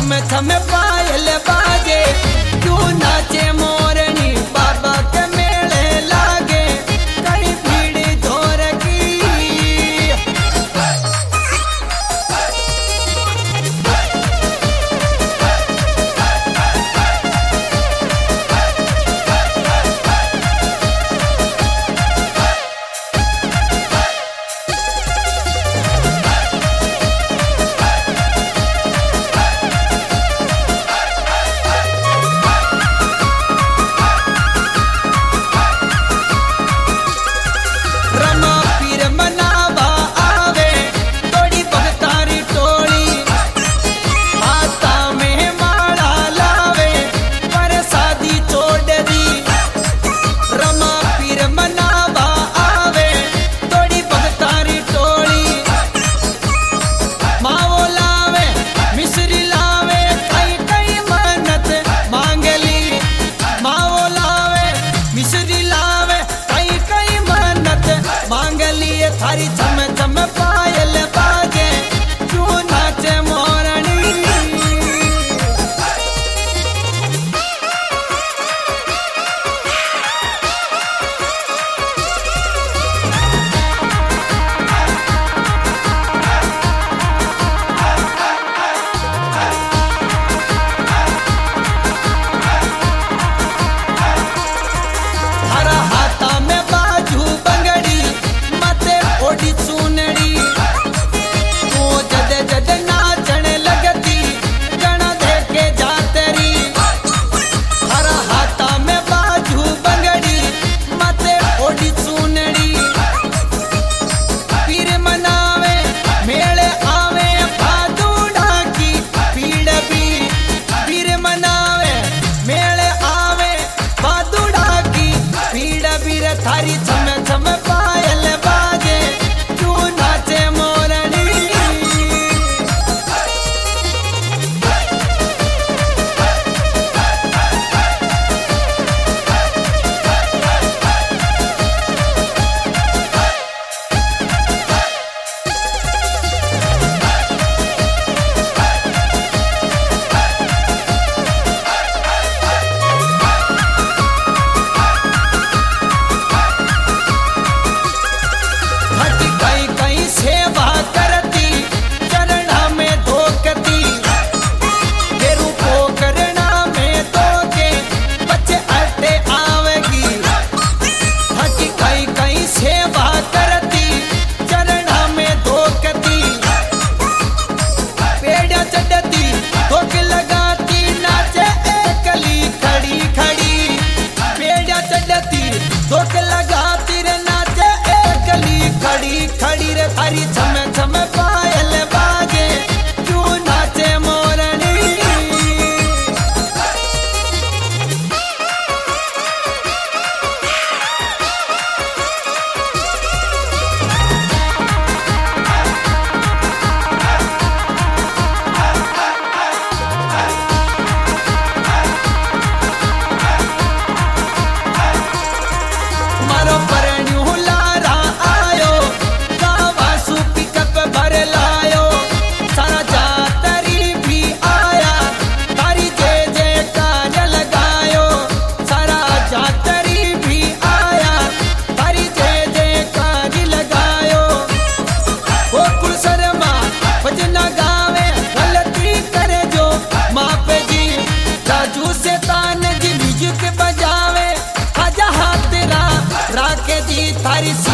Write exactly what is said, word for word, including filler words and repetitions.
छम छम पायल बाजे क्यों नाचे मोरनी बाबा के मेले लागे कई भीड़ जोर की थारी छम छम पायल बाजे क्यों नाचे मोरनी हरा हाथा में बाजू बंगड़ी ओडी चूनड़ी तू जद जद नाचन लगती गणा दे के जातरी हरा हाथा में बाजू बंगड़ी मते ओडी चूनड़ी पीर मनावे मेले आवे भादू ढाकी पीड़ भी पीर मनावे मेले आवे भादू ढाकी पीड़ भी थारी छम छम पायल बाजे नाचे मोरनी धोख लगा तिर नाचे एकली खड़ी खड़ी रे थारी छम छम पायल बाजे क्यों नाचे मोरनी मारो परण्यू लारा आयो गावा सूपी कप भर लायो सारा जातरी भी आया तारी जय जय कार लगायो सारा जातरी भी आया तारी जय जय कार लगायो वो कुल शर्मा भजना गावे गलती करे जो माप जी राजू से तान जी म्यूजिक बजावे आजा हाथ तेरा राके दी थारी